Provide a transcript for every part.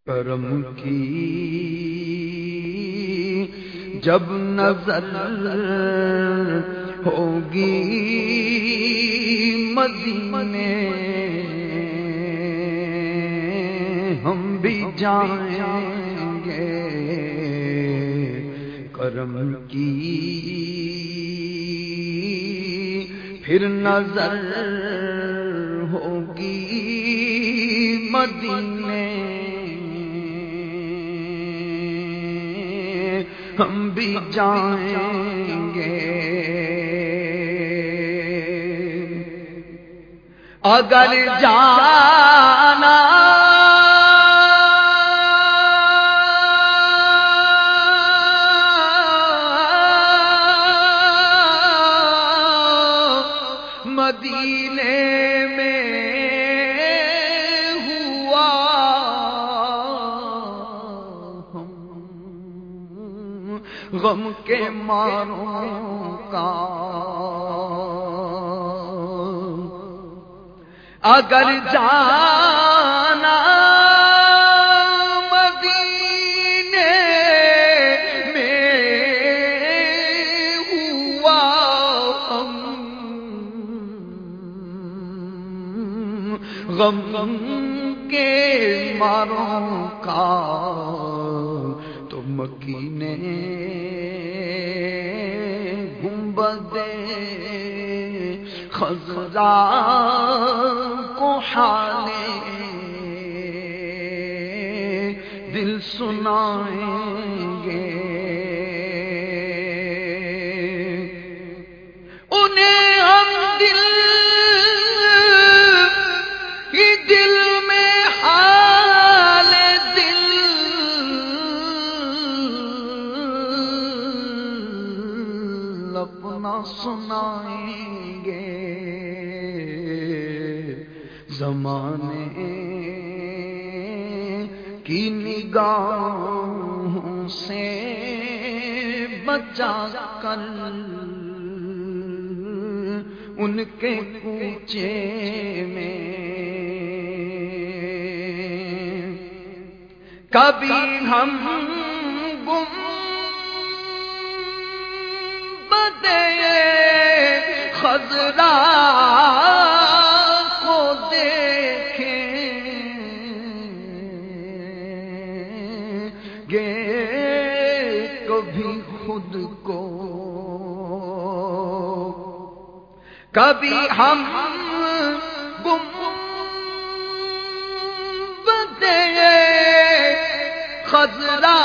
کرم کی جب نظر ہوگی مدینے ہم بھی جائیں گے، کرم کی پھر نظر ہوگی مدینے ہم بھی جائیں گے، اگر جانا مدینے میں ہوا ہم غم کے ماروں کا، اگر جانا مدینے میں ہوا ہم غم کے ماروں کا، تو مکینے گنبد خضرا کو حالے دل سنائیں گے، انہیں ہم دل میں حال دل اپنا سنائیں گے، زمانے کی نگاہوں سے بچا کر ان کے کوچے میں کبھی ہم گنبد خضرا کو دیکھیں گے، کبھی خود کو، کبھی ہم گنبد خضرا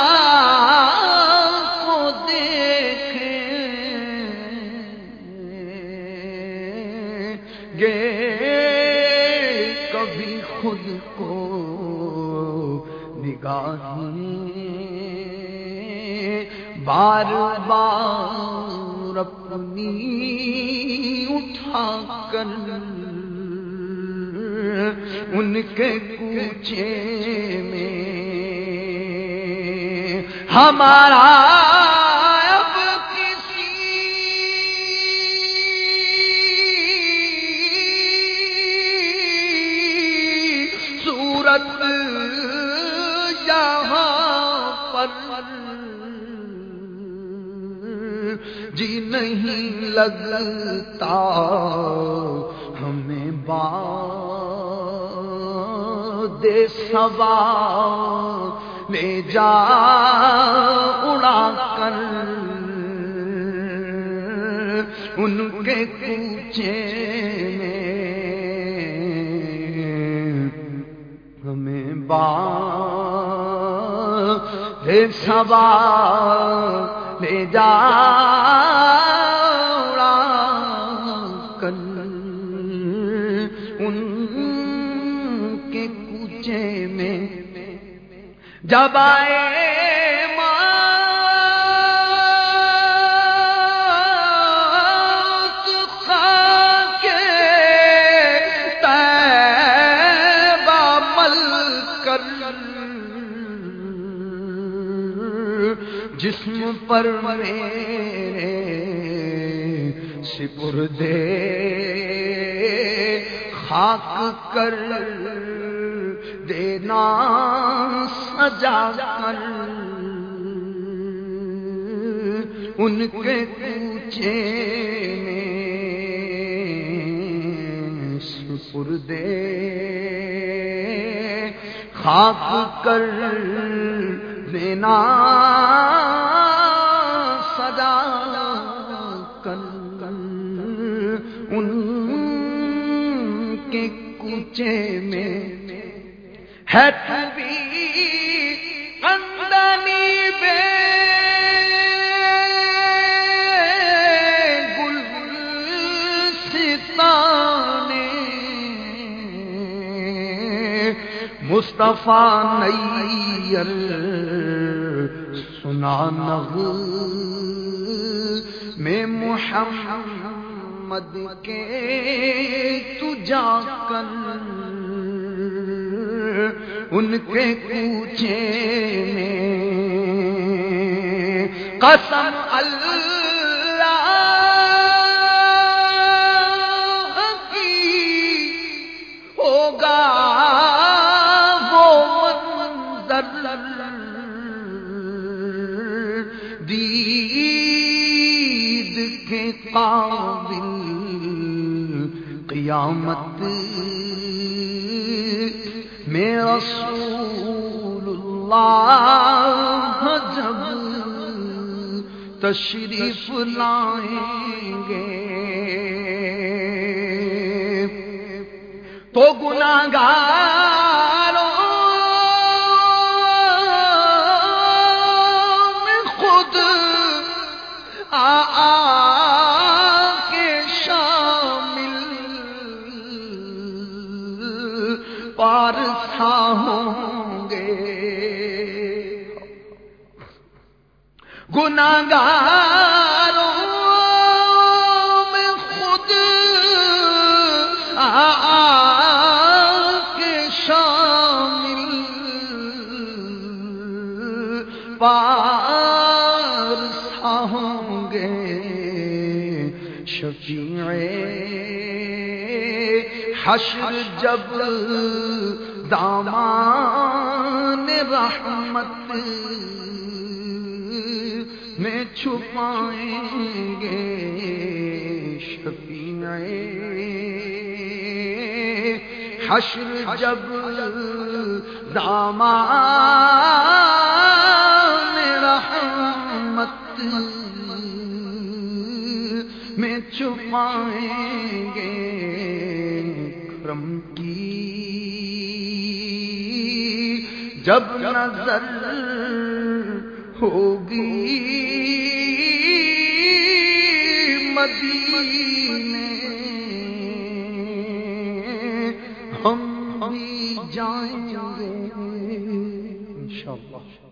کو دیکھیں گے، کبھی خود کو نگاہیں بار بار اپنی اٹھا کر ان کے کوچے میں ہمارا اب کسی صورت یہاں پر جی نہیں لگتا، ہمیں باد صبا لے جا اڑا کر ان کے کوچے میں، ہمیں باد صبا لے جا اڑا کر ان کے کوچے میں، جب آئے موت خاک طیبہ مل کر جسم پر میرے سپردے خاک کر دینا دینا سجا کر ان کے کوچے میں سپردے خاک کر دینا سجا کر ان کے کوچے میں ہے تو بھی اندانی بے مصطفیٰ نیر سنا میں محمد کے تو جا کر ان کے کوچے میں قسم اللہ کی ہوگا دید کے قابل قیامت میں رسول اللہ جب تشریف لائیں گے تو گناہگاروں کے شامل پارسا ہوں گے گناہگاروں میں خود کے شامل پارسا ہوں گے شفیع حشر جب دامان رحمت میں چھپائیں گے شفیع حشر جب دامان رحمت میں چھپائیں گے کرم کی جب نظر ہوگی مدینے ہم بھی جائیں گے انشاءاللہ.